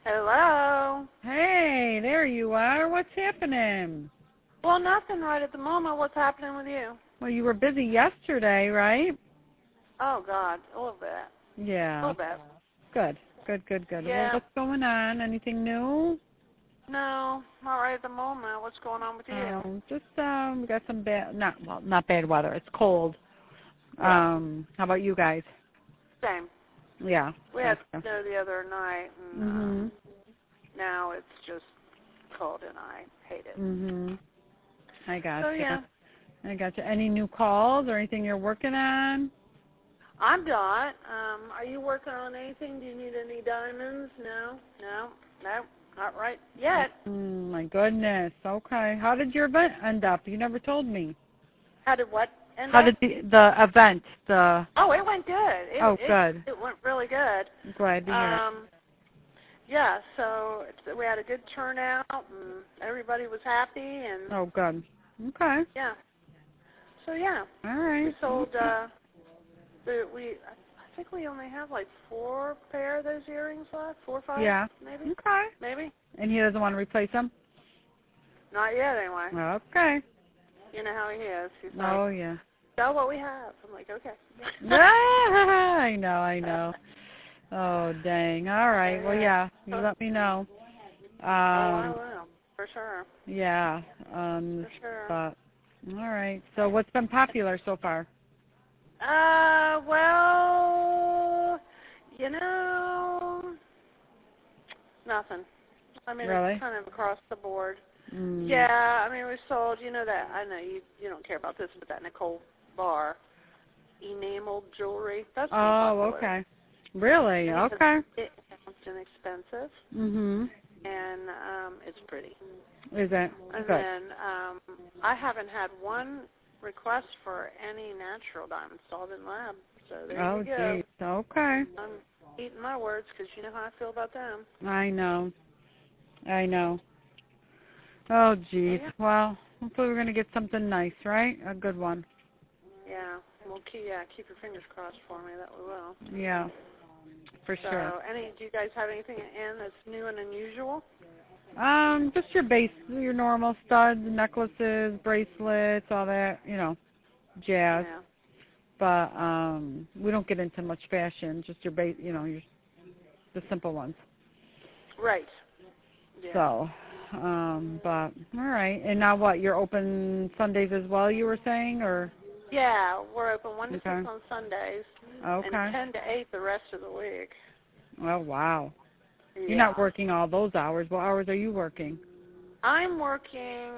Hello. Hey, there you are. What's happening? Well, nothing right at the moment. What's happening with you? Well, you were busy yesterday, right? Oh, God, a little bit. Yeah. A little bit. Good. Yeah. Well, what's going on? Anything new? No, not right at the moment. What's going on with you? Just we got some not bad weather. It's cold. Yeah. How about you guys? Same. Yeah. We had snow the other night, and now it's just cold, and I hate it. I got So, you. yeah. I got you. Any new calls or anything you're working on? I'm not. Are you working on anything? Do you need any diamonds? No, not right yet. My goodness. Okay. How did your event end up? You never told me. How did what end How up? did the event? Oh, it went good. Good. It went really good. I'm glad to hear. Yeah, so we had a good turnout, and everybody was happy, and Oh, good. Okay. yeah. So yeah. All right. We sold. I think we only have like 4 pair of those earrings left. 4 or 5. Yeah. Maybe. Okay. Maybe. And he doesn't want to replace them? Not yet, anyway. Okay. You know how he is. He's like, Oh, yeah. sell what we have. I'm like, okay. I know. Oh, dang. All right. Well, yeah. You let me know. I will. For sure. Yeah. For sure. But, all right. So what's been popular so far? Well, nothing. I mean, Really? It's kind of across the board. Mm. Yeah, I mean, we sold, that, I know you don't care about this, but that Nicole Barr enameled jewelry. That's been popular. Okay. Really? Okay. It's inexpensive. And it's pretty. Is it? And Good. then I haven't had one request for any natural diamonds. It's all been lab. So there you go. Oh, geez. Okay. I'm eating my words because you know how I feel about them. I know. Oh, geez. Yeah. Well, hopefully we're going to get something nice, right? A good one. Yeah. Well, keep your fingers crossed for me that we will. Yeah, for sure. Do you guys have anything in that's new and unusual? Just your normal studs, necklaces, bracelets, all that, jazz. Yeah. But we don't get into much fashion, just your the simple ones. Right. Yeah. So, but all right. And now what? You're open Sundays as well, you were saying, or? Yeah, we're open 1 to 6 on Sundays. Okay. And 10 to 8 the rest of the week. Oh, wow. Yeah. You're not working all those hours. What hours are you working? I'm working,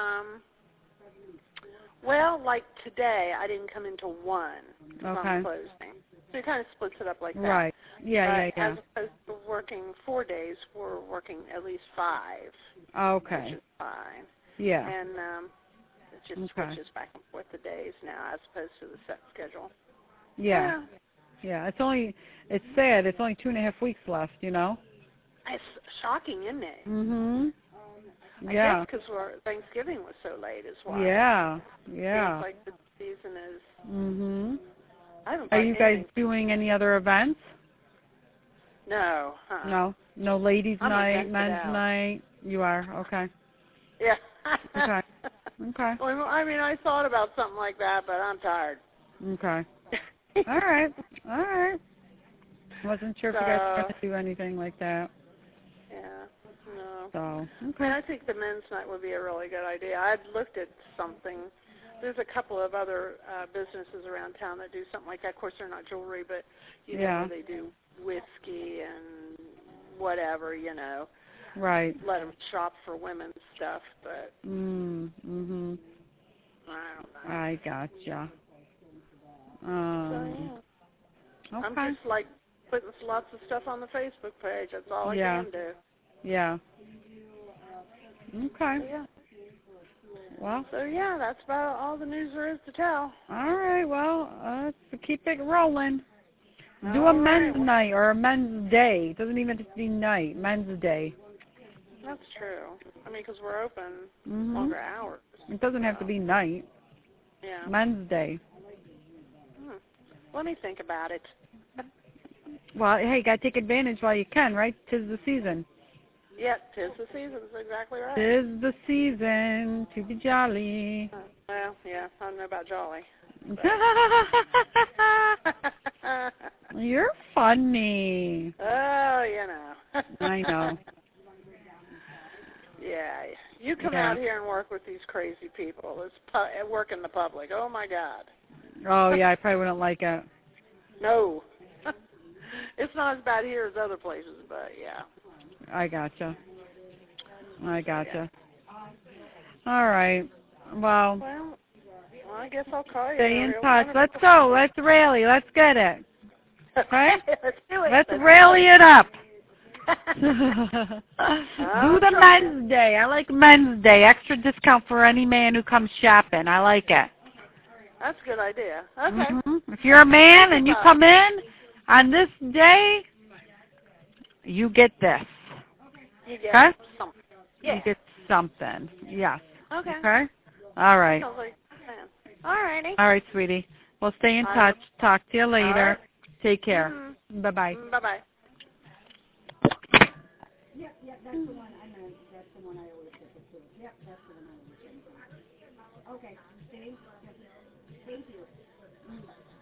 like today, I didn't come into 1 because I'm closing. So it kind of splits it up like that. Right. Yeah. As opposed to working 4 days, we're working at least 5. Okay. Which is fine. Yeah. And it just switches back and forth the days now as opposed to the set schedule. Yeah. Yeah. It's sad. It's only 2.5 weeks left, It's shocking, isn't it? I guess because Thanksgiving was so late as well. Yeah. Seems like the season is. I haven't. Are you guys doing any other events? No. No ladies' night, men's out. night. You are okay. Yeah. Okay. Well, I mean, I thought about something like that, but I'm tired. Okay. All right. Wasn't sure if you guys were going to do anything like that. Yeah. No. So, okay. I think the men's night would be a really good idea. I'd looked at something. There's a couple of other businesses around town that do something like that. Of course, they're not jewelry, but where they do whiskey and whatever, Right. Let them shop for women's stuff, but. I don't know. I gotcha. Okay. I'm just putting lots of stuff on the Facebook page. That's all I can do. Yeah. Okay. Yeah. Well. So that's about all the news there is to tell. All right. Well, let's keep it rolling. Do a men's night or a men's day. It doesn't even have to be night. Men's day. That's true. I mean, because we're open longer hours. It doesn't have to be night. Yeah. Men's day. Let me think about it. Well, hey, you got to take advantage while you can, right? 'Tis the season. Yep, 'tis the season. That's exactly right. 'Tis the season to be jolly. Well, yeah, I don't know about jolly. You're funny. Oh, you know. I know. Yeah, you come out here and work with these crazy people. Work in the public. Oh, my God. Oh, yeah, I probably wouldn't like it. No. It's not as bad here as other places, but yeah. I gotcha. All right. Well, I guess I'll call you. stay in touch. Let's go. Let's rally. Let's get it. Okay? Let's do it. Let's rally it up. Do the Men's Day. I like Men's Day. Extra discount for any man who comes shopping. I like it. That's a good idea. Okay. If you're a man and you come in on this day, you get this. You get something. Yeah. You get something. Yes. Okay. All right. Sounds like a plan. All righty. All right, sweetie. We'll stay in touch. Talk to you later. Right. Take care. Bye-bye. Bye-bye. Yep, that's the one I meant. That's the one I always get the food. Yep, that's the one I always get. Okay, thank you.